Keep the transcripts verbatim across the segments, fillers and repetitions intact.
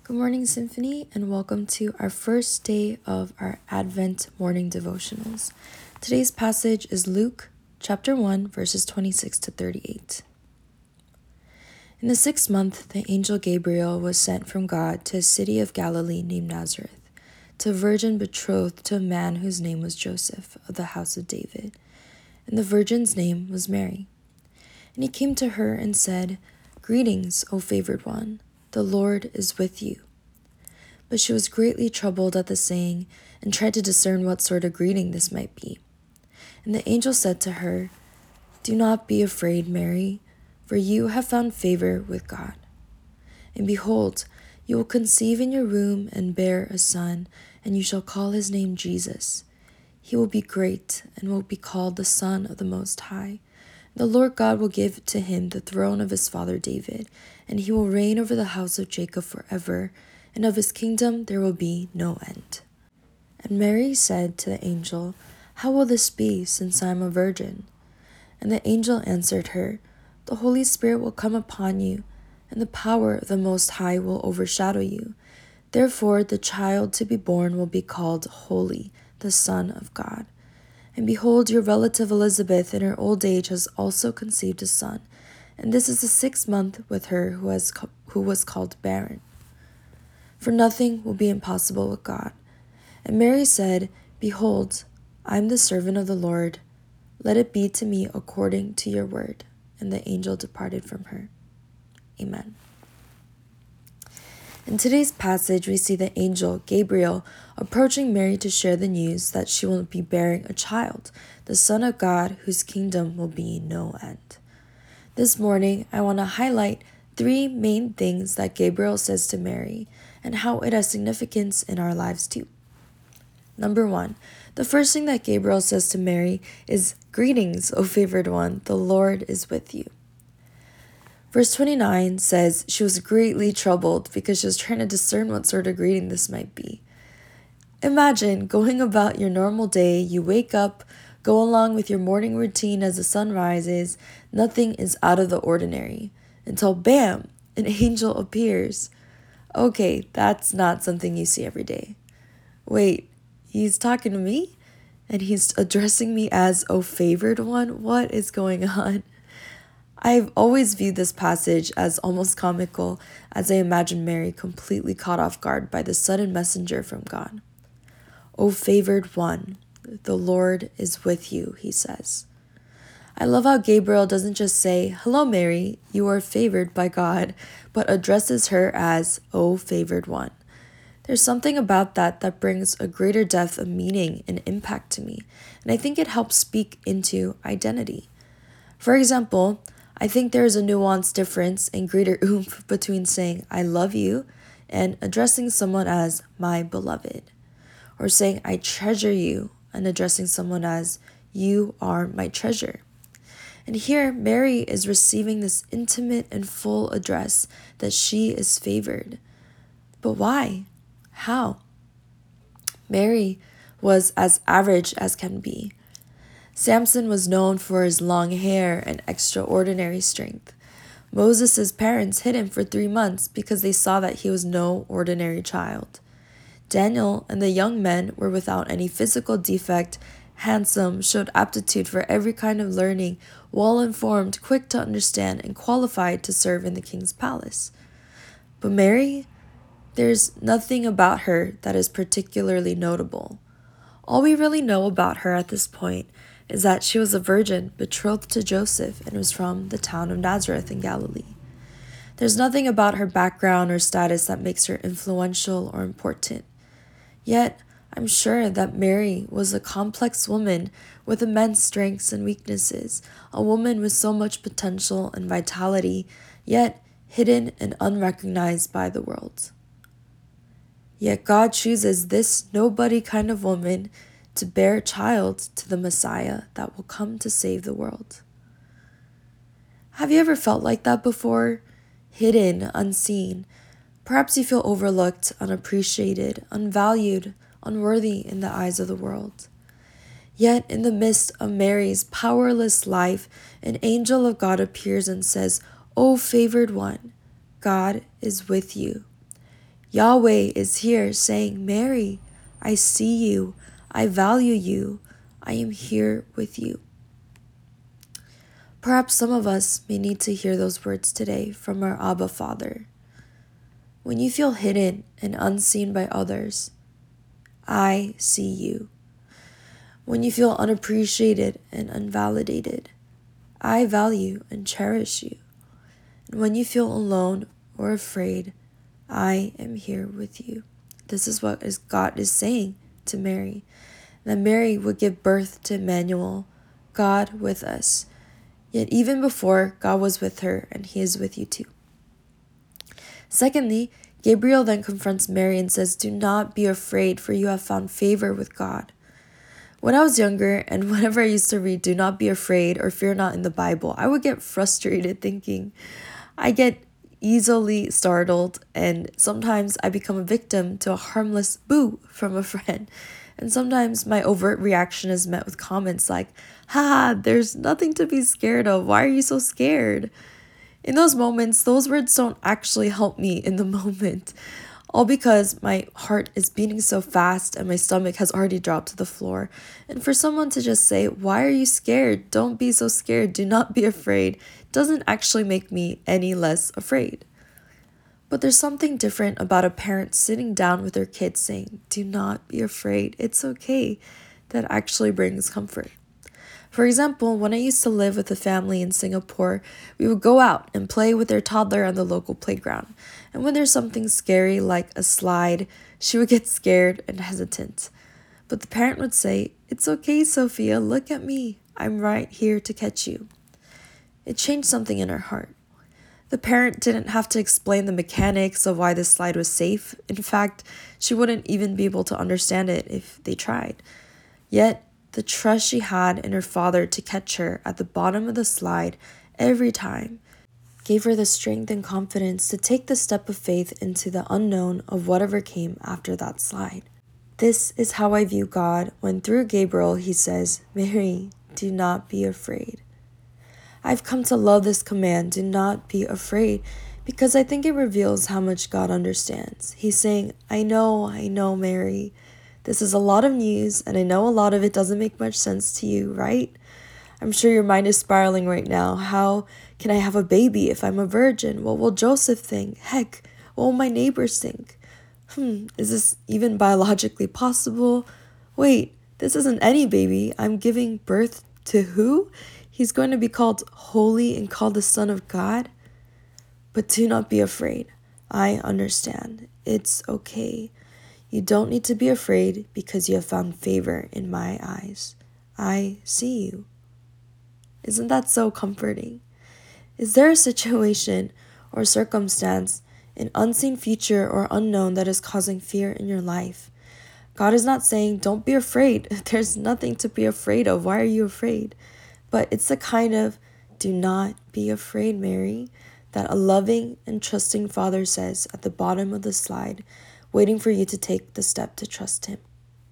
Good morning, Symphony, and welcome to our first day of our Advent morning devotionals. Today's passage is Luke chapter one, verses twenty-six to thirty-eight. In the sixth month, the angel Gabriel was sent from God to a city of Galilee named Nazareth, to a virgin betrothed to a man whose name was Joseph, of the house of David, and the virgin's name was Mary. And he came to her and said, "Greetings, O favored one, the Lord is with you." But she was greatly troubled at the saying, and tried to discern what sort of greeting this might be. And the angel said to her, "Do not be afraid, Mary, for you have found favor with God. And behold, you will conceive in your womb and bear a son, and you shall call his name Jesus. He will be great, and will be called the Son of the Most High. The Lord God will give to him the throne of his father David, and he will reign over the house of Jacob forever, and of his kingdom there will be no end." And Mary said to the angel, "How will this be, since I am a virgin?" And the angel answered her, "The Holy Spirit will come upon you, and the power of the Most High will overshadow you. Therefore the child to be born will be called Holy, the Son of God. And behold, your relative Elizabeth in her old age has also conceived a son, and this is the sixth month with her who, has, who was called barren. For nothing will be impossible with God." And Mary said, "Behold, I am the servant of the Lord. Let it be to me according to your word." And the angel departed from her. Amen. In today's passage, we see the angel Gabriel approaching Mary to share the news that she will be bearing a child, the Son of God, whose kingdom will be no end. This morning, I want to highlight three main things that Gabriel says to Mary and how it has significance in our lives too. Number one, the first thing that Gabriel says to Mary is, "Greetings, O favored one, the Lord is with you." Verse twenty-nine says she was greatly troubled because she was trying to discern what sort of greeting this might be. Imagine going about your normal day, you wake up, go along with your morning routine as the sun rises, nothing is out of the ordinary, until bam, an angel appears. Okay, that's not something you see every day. Wait, he's talking to me? And he's addressing me as, "O favored one"? What is going on? I've always viewed this passage as almost comical as I imagine Mary completely caught off guard by the sudden messenger from God. "O favored one, the Lord is with you," he says. I love how Gabriel doesn't just say, "Hello, Mary, you are favored by God," but addresses her as, "O favored one." There's something about that that brings a greater depth of meaning and impact to me, and I think it helps speak into identity. For example, I think there is a nuanced difference and greater oomph between saying, "I love you," and addressing someone as "my beloved," or saying, "I treasure you," and addressing someone as "you are my treasure." And here, Mary is receiving this intimate and full address that she is favored. But why? How? Mary was as average as can be. Samson was known for his long hair and extraordinary strength. Moses' parents hid him for three months because they saw that he was no ordinary child. Daniel and the young men were without any physical defect, handsome, showed aptitude for every kind of learning, well-informed, quick to understand, and qualified to serve in the king's palace. But Mary, there's nothing about her that is particularly notable. All we really know about her at this point is that she was a virgin betrothed to Joseph and was from the town of Nazareth in Galilee. There's nothing about her background or status that makes her influential or important. Yet, I'm sure that Mary was a complex woman with immense strengths and weaknesses, a woman with so much potential and vitality, yet hidden and unrecognized by the world. Yet God chooses this nobody kind of woman to bear a child to the Messiah that will come to save the world. Have you ever felt like that before? Hidden, unseen. Perhaps you feel overlooked, unappreciated, unvalued, unworthy in the eyes of the world. Yet in the midst of Mary's powerless life, an angel of God appears and says, "O favored one, God is with you." Yahweh is here saying, Mary, I see you. I value you. I am here with you. Perhaps some of us may need to hear those words today from our Abba Father. When you feel hidden and unseen by others, I see you. When you feel unappreciated and unvalidated, I value and cherish you. And when you feel alone or afraid, I am here with you. This is what God is saying to Mary, that Mary would give birth to Emmanuel, God with us. Yet even before, God was with her, and he is with you too. Secondly, Gabriel then confronts Mary and says, do not be afraid, for you have found favor with God. When I was younger, and whenever I used to read do not be afraid or fear not in the Bible, I would get frustrated thinking, I get easily startled, and sometimes I become a victim to a harmless boo from a friend. And sometimes my overt reaction is met with comments like, ha, there's nothing to be scared of. Why are you so scared? In those moments, those words don't actually help me in the moment. All because my heart is beating so fast and my stomach has already dropped to the floor. And for someone to just say, why are you scared? Don't be so scared. Do not be afraid, doesn't actually make me any less afraid. But there's something different about a parent sitting down with their kids saying, do not be afraid. It's okay. That actually brings comfort. For example, when I used to live with a family in Singapore, we would go out and play with their toddler on the local playground. And when there's something scary like a slide, she would get scared and hesitant. But the parent would say, it's okay, Sophia, look at me. I'm right here to catch you. It changed something in her heart. The parent didn't have to explain the mechanics of why the slide was safe. In fact, she wouldn't even be able to understand it if they tried. Yet, the trust she had in her father to catch her at the bottom of the slide every time gave her the strength and confidence to take the step of faith into the unknown of whatever came after that slide. This is how I view God when through Gabriel he says, Mary, do not be afraid. I've come to love this command, do not be afraid, because I think it reveals how much God understands. He's saying, I know, I know, Mary. This is a lot of news, and I know a lot of it doesn't make much sense to you, right? I'm sure your mind is spiraling right now. How can I have a baby if I'm a virgin? What will Joseph think? Heck, what will my neighbors think? Hmm, is this even biologically possible? Wait, this isn't any baby. I'm giving birth to who? He's going to be called holy and called the Son of God? But do not be afraid. I understand. It's okay. You don't need to be afraid because you have found favor in my eyes. I see you. Isn't that so comforting? Is there a situation or circumstance, an unseen future or unknown that is causing fear in your life? God is not saying, don't be afraid. There's nothing to be afraid of. Why are you afraid? But it's the kind of, do not be afraid, Mary, that a loving and trusting Father says at the bottom of the slide, waiting for you to take the step to trust him.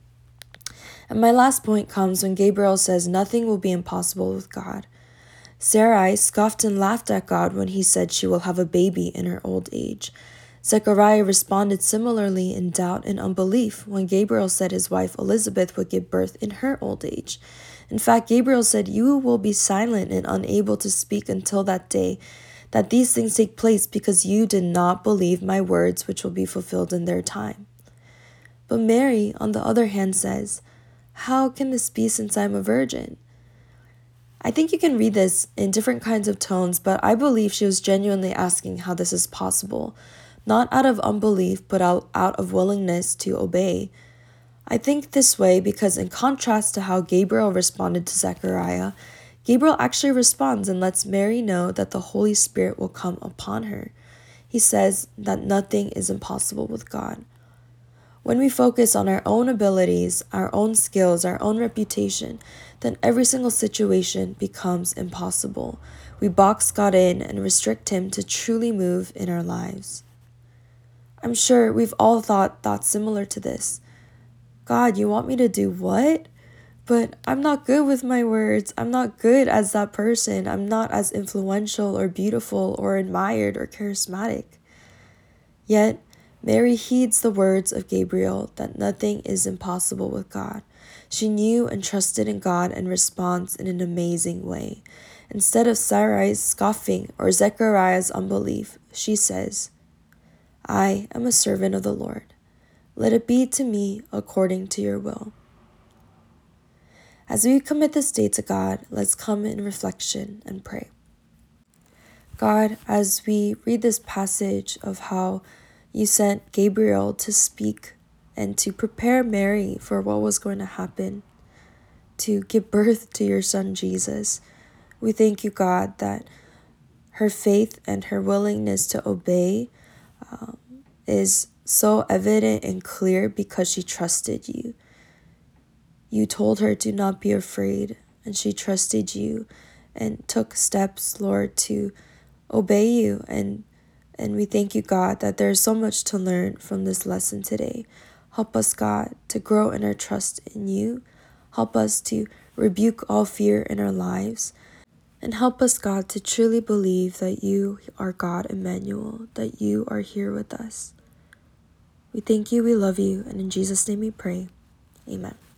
And my last point comes when Gabriel says nothing will be impossible with God. Sarai scoffed and laughed at God when he said she will have a baby in her old age. Zechariah responded similarly in doubt and unbelief when Gabriel said his wife Elizabeth would give birth in her old age. In fact, Gabriel said, you will be silent and unable to speak until that day that these things take place because you did not believe my words, which will be fulfilled in their time. But Mary, on the other hand, says, how can this be since I'm a virgin? I think you can read this in different kinds of tones, but I believe she was genuinely asking how this is possible, not out of unbelief, but out, out of willingness to obey. I think this way because in contrast to how Gabriel responded to Zechariah, Gabriel actually responds and lets Mary know that the Holy Spirit will come upon her. He says that nothing is impossible with God. When we focus on our own abilities, our own skills, our own reputation, then every single situation becomes impossible. We box God in and restrict him to truly move in our lives. I'm sure we've all thought thoughts similar to this. God, you want me to do what? But I'm not good with my words. I'm not good as that person. I'm not as influential or beautiful or admired or charismatic. Yet, Mary heeds the words of Gabriel that nothing is impossible with God. She knew and trusted in God and responds in an amazing way. Instead of Sarai's scoffing or Zechariah's unbelief, she says, I am a servant of the Lord. Let it be to me according to your will. As we commit this day to God, let's come in reflection and pray. God, as we read this passage of how you sent Gabriel to speak and to prepare Mary for what was going to happen, to give birth to your son Jesus, we thank you, God, that her faith and her willingness to obey um, is so evident and clear because she trusted you. You told her to not be afraid, and she trusted you and took steps, Lord, to obey you. And and we thank you, God, that there's so much to learn from this lesson today. Help us, God, to grow in our trust in you. Help us to rebuke all fear in our lives. And help us, God, to truly believe that you are God, Emmanuel, that you are here with us. We thank you, we love you, and in Jesus' name we pray. Amen.